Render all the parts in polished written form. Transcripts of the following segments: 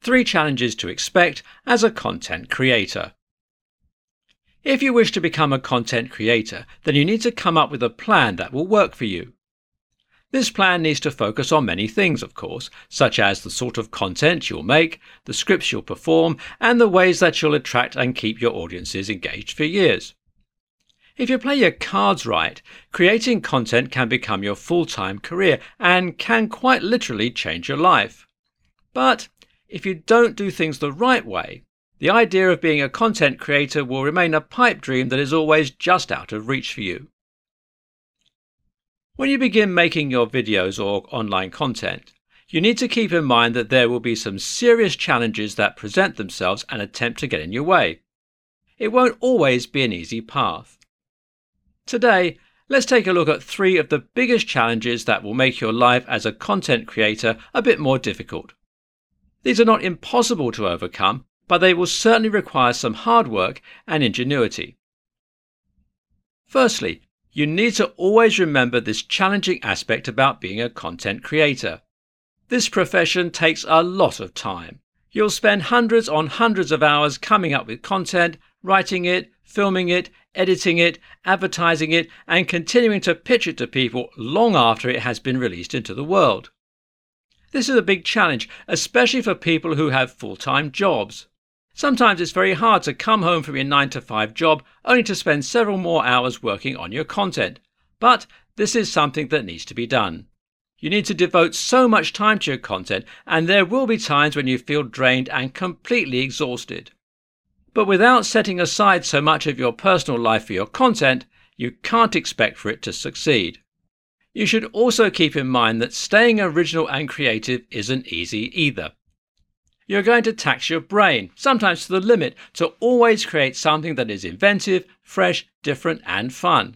3 challenges to expect as a content creator. If you wish to become a content creator, then you need to come up with a plan that will work for you. This plan needs to focus on many things, of course, such as the sort of content you'll make, the scripts you'll perform, and the ways that you'll attract and keep your audiences engaged for years. If you play your cards right, creating content can become your full-time career and can quite literally change your life. But if you don't do things the right way, the idea of being a content creator will remain a pipe dream that is always just out of reach for you. When you begin making your videos or online content, you need to keep in mind that there will be some serious challenges that present themselves and attempt to get in your way. It won't always be an easy path. Today, let's take a look at 3 of the biggest challenges that will make your life as a content creator a bit more difficult. These are not impossible to overcome, but they will certainly require some hard work and ingenuity. Firstly, you need to always remember this challenging aspect about being a content creator. This profession takes a lot of time. You'll spend hundreds on hundreds of hours coming up with content, writing it, filming it, editing it, advertising it, and continuing to pitch it to people long after it has been released into the world. This is a big challenge, especially for people who have full-time jobs. Sometimes it's very hard to come home from your 9-to-5 job only to spend several more hours working on your content. But this is something that needs to be done. You need to devote so much time to your content, and there will be times when you feel drained and completely exhausted. But without setting aside so much of your personal life for your content, you can't expect for it to succeed. You should also keep in mind that staying original and creative isn't easy either. You're going to tax your brain, sometimes to the limit, to always create something that is inventive, fresh, different, and fun.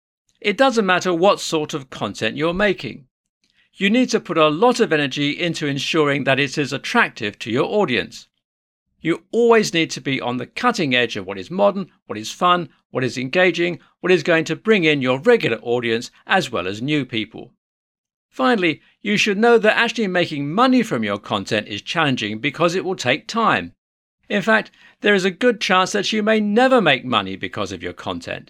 It doesn't matter what sort of content you're making. You need to put a lot of energy into ensuring that it is attractive to your audience. You always need to be on the cutting edge of what is modern, what is fun, what is engaging, what is going to bring in your regular audience as well as new people. Finally, you should know that actually making money from your content is challenging because it will take time. In fact, there is a good chance that you may never make money because of your content.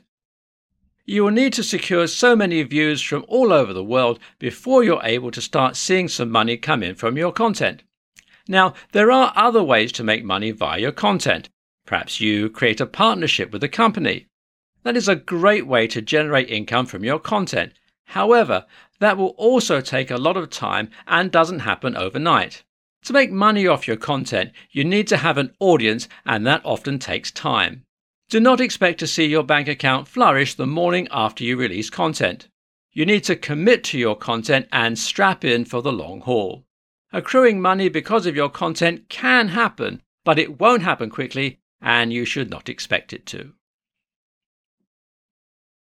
You will need to secure so many views from all over the world before you're able to start seeing some money come in from your content. Now, there are other ways to make money via your content. Perhaps you create a partnership with a company. That is a great way to generate income from your content. However, that will also take a lot of time and doesn't happen overnight. To make money off your content, you need to have an audience, and that often takes time. Do not expect to see your bank account flourish the morning after you release content. You need to commit to your content and strap in for the long haul. Accruing money because of your content can happen, but it won't happen quickly, and you should not expect it to.